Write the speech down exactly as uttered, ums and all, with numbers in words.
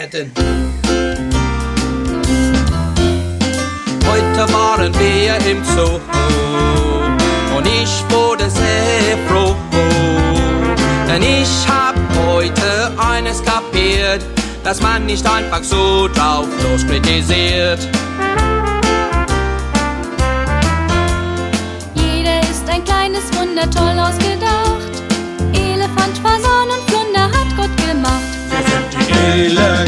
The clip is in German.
werden. Heute waren wir im Zoo und ich wurde sehr froh, denn ich hab heute eines kapiert, dass man nicht einfach so drauf los kritisiert. Jeder ist ein kleines Wunder, toll ausgedacht. Elefant, Fasan und Flunder hat Gott gemacht. Wir sind die